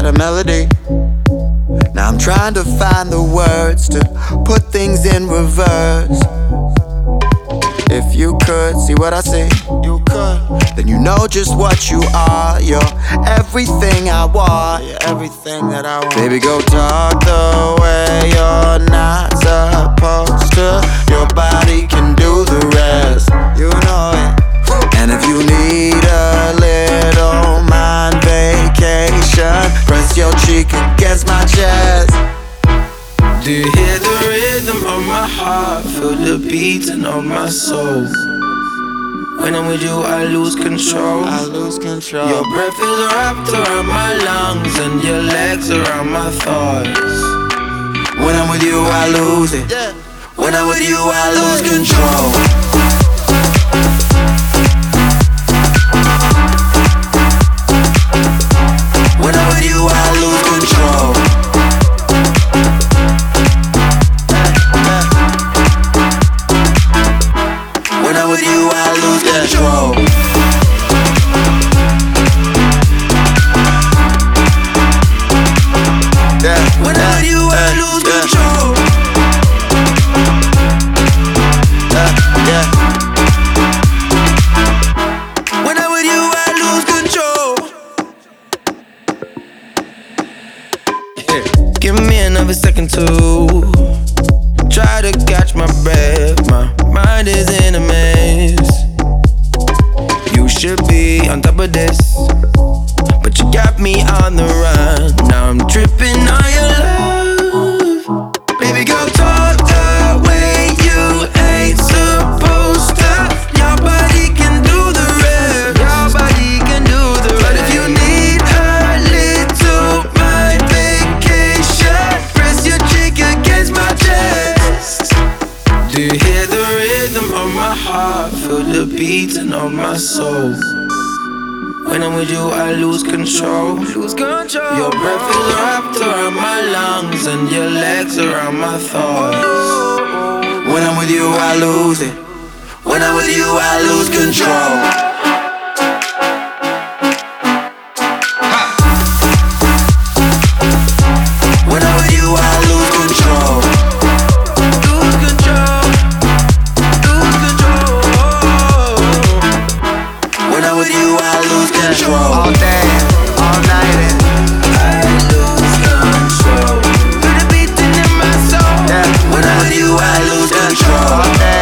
had a melody. Now I'm trying to find the words to put things in reverse. If you could see what I see, you could. Then you know just what you are. You're everything I want. You're everything that I want. Baby, go talk the way you're not supposed to. Your body can do the rest. You know it. And if you need a little mind vacation, press your cheek against my chest. Do you hear the rhythm of my heart? Feel the beating of my soul. When I'm with you, I lose control. I lose control. Your breath is wrapped around my lungs and your legs around my thighs. When I'm with you, I lose it. When I'm with you, I lose control. When I'm with you, I lose control. When I'm with you, I lose control. When I'm with you, I lose control. When I'm with you, I lose control. Give me another second to try to catch my breath. My mind is in a mess. You should be on top of this, but you got me on the run. Now I'm tripping on your love. Baby girl, talk the way you ain't supposed to. Your body can do the rest. Your body can do the rest. But if you need a little mind vacation, press your cheek against my chest. Do you hear the rhythm of my heart? Feel the beating of my soul. When I'm with you, I lose control. Your breath is wrapped around my lungs and your legs around my thighs. When I'm with you, I lose it. When I'm with you, I lose control. When I'm with you, I lose control. Lose control. Lose control. When I'm with you, I lose control. All day, all night, I lose control. With a beating in my soul. when I'm with you, I lose control. All day.